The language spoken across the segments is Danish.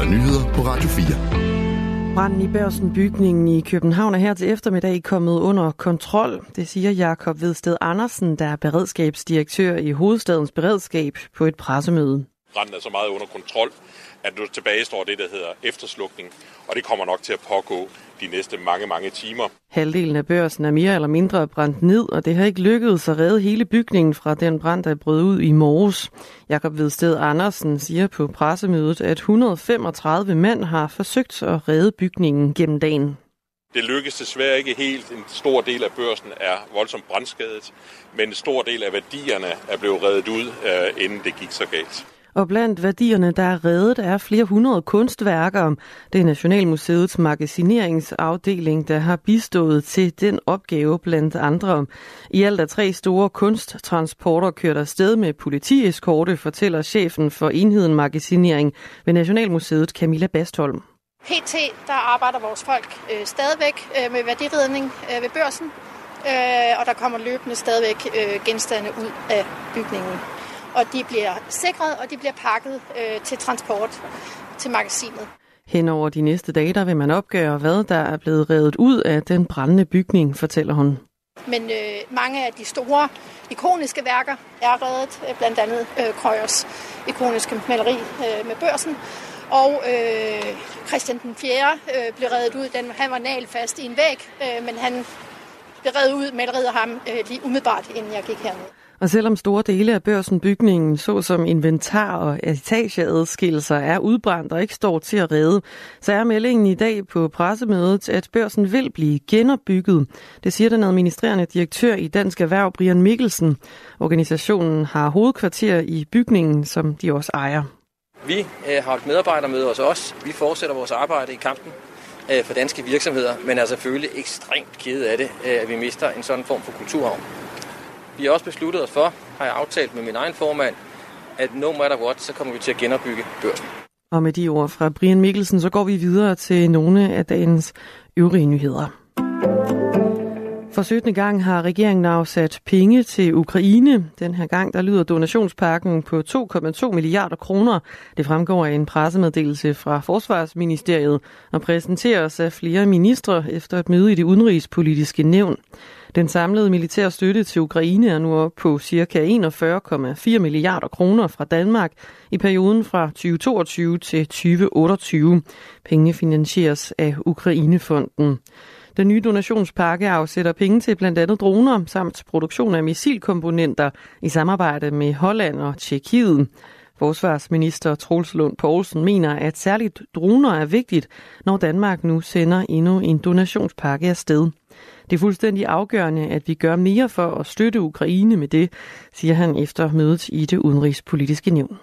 der nyheder på Radio 4. Branden i Børsen-bygningen i København er her til eftermiddag kommet under kontrol. Det siger Jakob Vedsted Andersen, der er beredskabsdirektør i Hovedstadens Beredskab på et pressemøde. Branden er så meget under kontrol, at nu tilbage står det, der hedder efterslukning, og det kommer nok til at pågå de næste mange timer. Halvdelen af Børsen er mere eller mindre brændt ned, og det har ikke lykkedes at redde hele bygningen fra den brand, der brød ud i morges. Jakob Vedsted Andersen siger på pressemødet, at 135 mand har forsøgt at redde bygningen gennem dagen. Det lykkes desværre ikke helt. En stor del af Børsen er voldsomt brandskadet, men en stor del af værdierne er blevet reddet ud, inden det gik så galt. Og blandt værdierne, der er reddet, er flere hundrede kunstværker. Det er Nationalmuseets magasineringsafdeling, der har bistået til den opgave blandt andre. I alt er 3 store kunsttransporter kørt afsted med politieskorte, fortæller chefen for enheden magasinering ved Nationalmuseet, Camilla Bastholm. PT, der arbejder vores folk stadigvæk med værdiredning ved Børsen, og der kommer løbende stadigvæk genstande ud af bygningen. Og de bliver sikret, og de bliver pakket til transport til magasinet. Hen over de næste dage, der vil man opgøre, hvad der er blevet revet ud af den brændende bygning, fortæller hun. Men mange af de store, ikoniske værker er reddet, blandt andet Krøyers ikoniske maleri med Børsen. Og Christian den 4. blev reddet ud. Han var nagelfast i en væg, men han blev reddet ud. Maleriet ham lige umiddelbart, inden jeg gik herned. Og selvom store dele af Børsen-bygningen, såsom inventar og etageadskillelser, er udbrændt og ikke står til at redde, så er meldingen i dag på pressemødet, at Børsen vil blive genopbygget. Det siger den administrerende direktør i Dansk Erhverv, Brian Mikkelsen. Organisationen har hovedkvarter i bygningen, som de også ejer. Vi har holdt medarbejdermøde hos os. Vi fortsætter vores arbejde i kampen for danske virksomheder, men er selvfølgelig ekstremt kede af det, at vi mister en sådan form for kulturarv. Vi har også besluttet os for, har jeg aftalt med min egen formand, at no matter what, så kommer vi til at genopbygge Børsen. Og med de ord fra Brian Mikkelsen, så går vi videre til nogle af dagens øvrige nyheder. For 17. gang har regeringen afsat penge til Ukraine. Den her gang der lyder donationspakken på 2,2 milliarder kroner. Det fremgår af en pressemeddelelse fra Forsvarsministeriet og præsenteres af flere ministre efter et møde i det udenrigspolitiske nævn. Den samlede militære støtte til Ukraine er nu oppe på ca. 41,4 milliarder kroner fra Danmark i perioden fra 2022 til 2028. Pengene finansieres af Ukrainefonden. Den nye donationspakke afsætter penge til blandt andet droner samt produktion af missilkomponenter i samarbejde med Holland og Tjekkiet. Forsvarsminister Troels Lund Poulsen mener, at særligt droner er vigtigt, når Danmark nu sender endnu en donationspakke afsted. Det er fuldstændig afgørende, at vi gør mere for at støtte Ukraine med det, siger han efter mødet i det udenrigspolitiske nævn.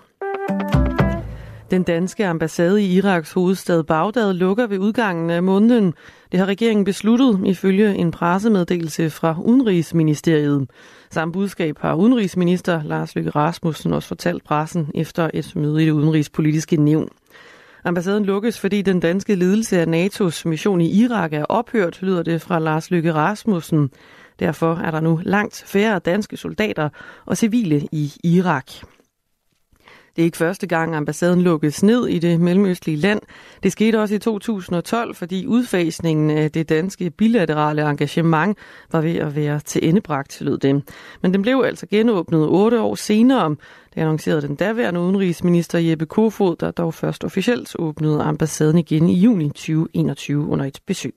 Den danske ambassade i Iraks hovedstad Bagdad lukker ved udgangen af måneden. Det har regeringen besluttet ifølge en pressemeddelelse fra Udenrigsministeriet. Samme budskab har udenrigsminister Lars Løkke Rasmussen også fortalt pressen efter et møde i det udenrigspolitiske nævn. Ambassaden lukkes, fordi den danske ledelse af NATO's mission i Irak er ophørt, lyder det fra Lars Løkke Rasmussen. Derfor er der nu langt færre danske soldater og civile i Irak. Det er ikke første gang, ambassaden lukkes ned i det mellemøstlige land. Det skete også i 2012, fordi udfasningen af det danske bilaterale engagement var ved at være til endebragt, lød det. Men den blev altså genåbnet 8 år senere. Det annoncerede den daværende udenrigsminister Jeppe Kofod, der dog først officielt åbnede ambassaden igen i juni 2021 under et besøg.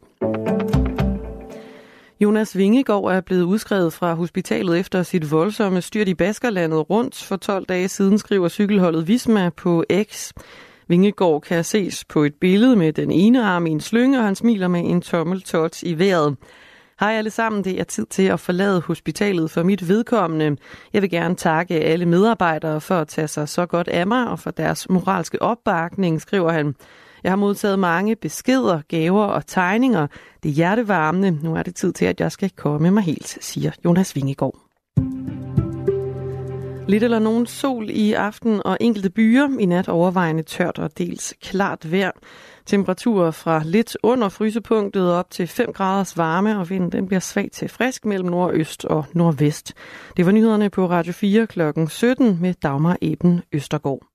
Jonas Vingegaard er blevet udskrevet fra hospitalet efter sit voldsomme styrt i Baskerlandet rundt for 12 dage siden, skriver cykelholdet Visma på X. Vingegaard kan ses på et billede med den ene arm i en slynge, og han smiler med en tommeltot i vejret. Hej alle sammen, det er tid til at forlade hospitalet for mit vedkommende. Jeg vil gerne takke alle medarbejdere for at tage sig så godt af mig og for deres moralske opbakning, skriver han. Jeg har modtaget mange beskeder, gaver og tegninger. Det er hjertevarmende. Nu er det tid til, at jeg skal komme mig helt, siger Jonas Vingegaard. Lidt eller nogen sol i aften og enkelte byer. I nat overvejende tørt og dels klart vejr. Temperaturer fra lidt under frysepunktet op til 5 graders varme, og vinden den bliver svag til frisk mellem nordøst og nordvest. Det var nyhederne på Radio 4 kl. 17 med Dagmar Eben Østergaard.